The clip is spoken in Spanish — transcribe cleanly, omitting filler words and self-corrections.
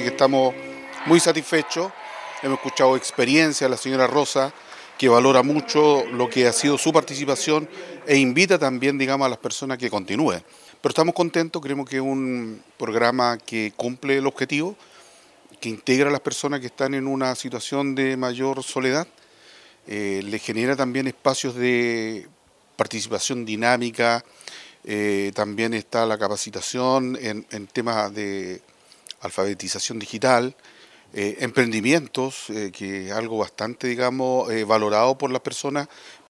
que estamos muy satisfechos. Hemos escuchado experiencia de la señora Rosa, que valora mucho lo que ha sido su participación e invita también, digamos, a las personas que continúen. Pero estamos contentos, creemos que es un programa que cumple el objetivo, que integra a las personas que están en una situación de mayor soledad, le genera también espacios de participación dinámica, también está la capacitación en temas de alfabetización digital, emprendimientos, que es algo bastante, digamos, valorado por las personas